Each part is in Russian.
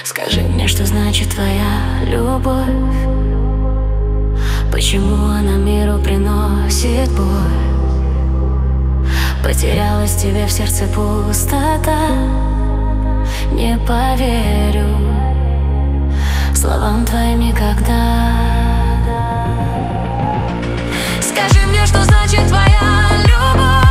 Скажи мне, что значит твоя любовь? Почему она миру приносит боль? Потерялась тебе в сердце пустота. Не поверю словам твоим никогда. Скажи мне, что значит твоя любовь?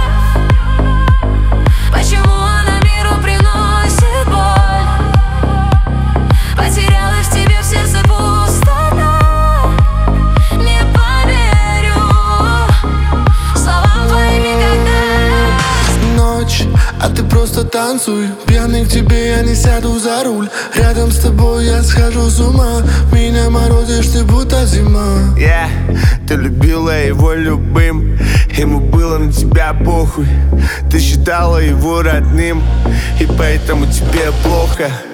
Почему она миру приносит боль? Потерялась в тебе в сердце пустота. Не поверю словам твоим никогда. Ночь, а ты просто танцуй. Пьяный к тебе, я не сяду за руль. Рядом с тобой я схожу с ума. Меня морозишь, ты будто зима. Ты любила его любым, ему было на тебя похуй. Ты считала его родным, и поэтому тебе плохо.